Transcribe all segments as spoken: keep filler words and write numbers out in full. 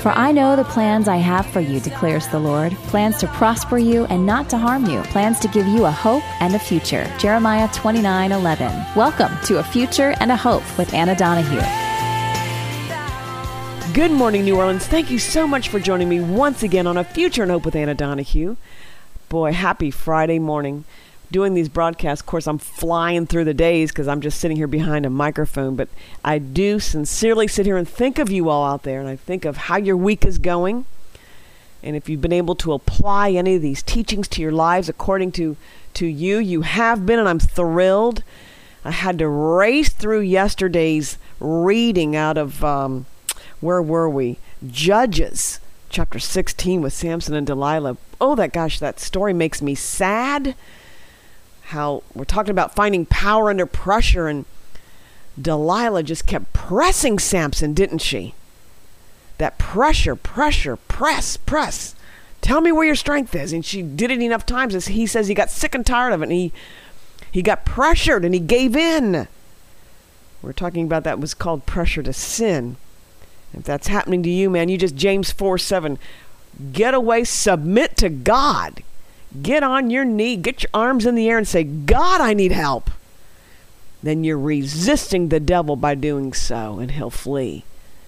For I know the plans I have for you, declares the Lord, plans to prosper you and not to harm you, plans to give you a hope and a future. Jeremiah twenty-nine eleven. Welcome to A Future and a Hope with Anna Donahue. Good morning, New Orleans. Thank you so much for joining me once again on A Future and Hope with Anna Donahue. Boy, happy Friday morning. Doing these broadcasts, of course, I'm flying through the days because I'm just sitting here behind a microphone, but I do sincerely sit here and think of you all out there, and I think of how your week is going, and if you've been able to apply any of these teachings to your lives according to, to you, you have been, and I'm thrilled. I had to race through yesterday's reading out of, um, where were we? Judges, chapter sixteen with Samson and Delilah. Oh, that gosh, that story makes me sad. How we're talking about finding power under pressure, and Delilah just kept pressing Samson, didn't she? That pressure, pressure, press, press. Tell me where your strength is. And she did it enough times as he says he got sick and tired of it, and he he got pressured and he gave in. We're talking about that was called pressure to sin. If that's happening to you, man, you just James four seven. Get away, submit to God. Get on your knee, get your arms in the air and say, God, I need help. Then you're resisting the devil by doing so, and he'll flee.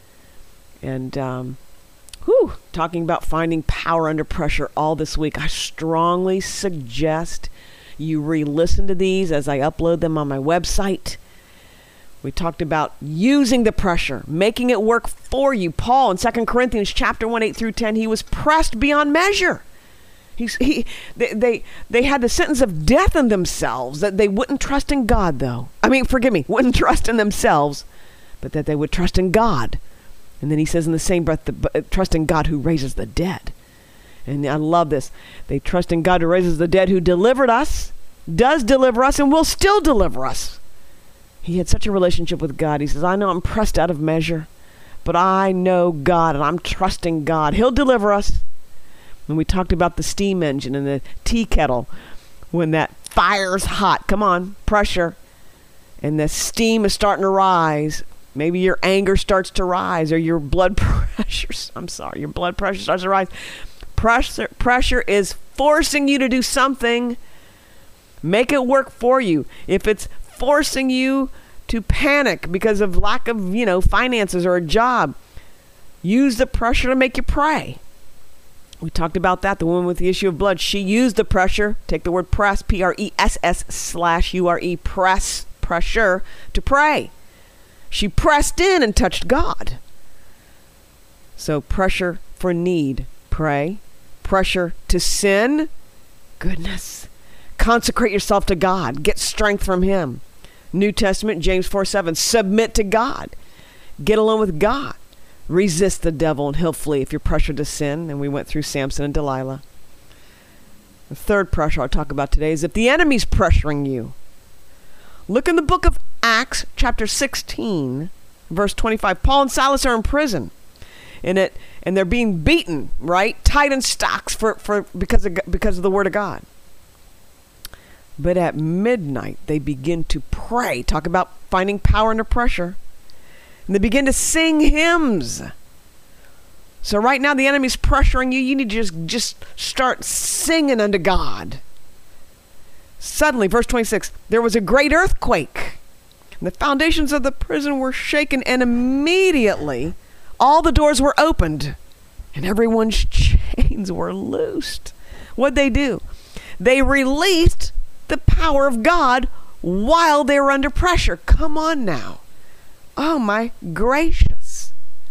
And, um, whew, talking about finding power under pressure all this week, I strongly suggest you re-listen to these as I upload them on my website. We talked about using the pressure, making it work for you. Paul in Second Corinthians chapter one, eight through ten, he was pressed beyond measure. He's, he, they, they, they had the sentence of death in themselves, that they wouldn't trust in God, though. I mean, forgive me, wouldn't trust in themselves, but that they would trust in God. And then he says in the same breath, the, trust in God who raises the dead. And I love this. They trust in God who raises the dead, who delivered us, does deliver us, and will still deliver us. He had such a relationship with God. He says, I know I'm pressed out of measure, but I know God, and I'm trusting God. He'll deliver us. And we talked about the steam engine and the tea kettle. When that fire's hot, come on, pressure, and the steam is starting to rise. Maybe your anger starts to rise, or your blood pressure, I'm sorry, your blood pressure starts to rise. Pressure, pressure is forcing you to do something. Make it work for you. If it's forcing you to panic because of lack of, you know, finances or a job, use the pressure to make you pray. We talked about that. The woman with the issue of blood, she used the pressure. Take the word press, P R E S S slash U R E, press, pressure, to pray. She pressed in and touched God. So pressure for need, pray. Pressure to sin, goodness. Consecrate yourself to God. Get strength from Him. New Testament, James four seven, submit to God. Get alone with God. Resist the devil and he'll flee if you're pressured to sin. And we went through Samson and Delilah. The third pressure I'll talk about today is if the enemy's pressuring you. Look in the book of Acts, chapter sixteen, verse twenty-five. Paul and Silas are in prison. And it and they're being beaten, right? Tied in stocks for, for because of because of the word of God. But at midnight they begin to pray. Talk about finding power under pressure. And they begin to sing hymns. So right now the enemy's pressuring you. You need to just, just start singing unto God. Suddenly, verse twenty-six, there was a great earthquake. And the foundations of the prison were shaken, and immediately all the doors were opened, and everyone's chains were loosed. What'd they do? They released the power of God while they were under pressure. Come on now. Oh my gracious.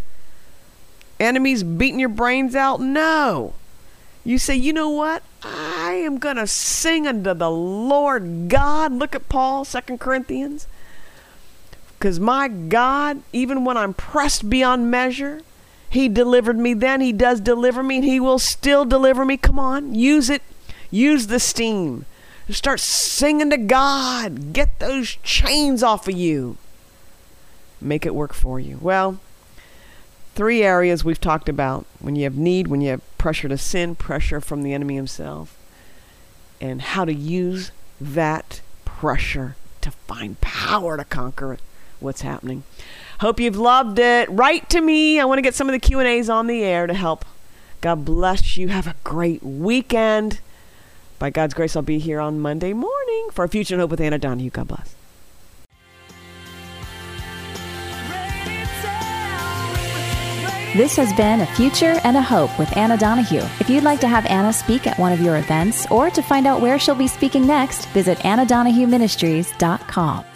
Enemies beating your brains out? No. You say, you know what? I am going to sing unto the Lord God. Look at Paul, Second Corinthians. Because my God, even when I'm pressed beyond measure, He delivered me then. He does deliver me, and He will still deliver me. Come on, use it. Use the steam. Start singing to God. Get those chains off of you. Make it work for you. Well, three areas we've talked about. When you have need, when you have pressure to sin, pressure from the enemy himself, and how to use that pressure to find power to conquer what's happening. Hope you've loved it. Write to me. I want to get some of the Q and A's on the air to help. God bless you. Have a great weekend. By God's grace, I'll be here on Monday morning for A Future and Hope with Anna Donahue. God bless. This has been A Future and a Hope with Anna Donahue. If you'd like to have Anna speak at one of your events or to find out where she'll be speaking next, visit anna donahue ministries dot com.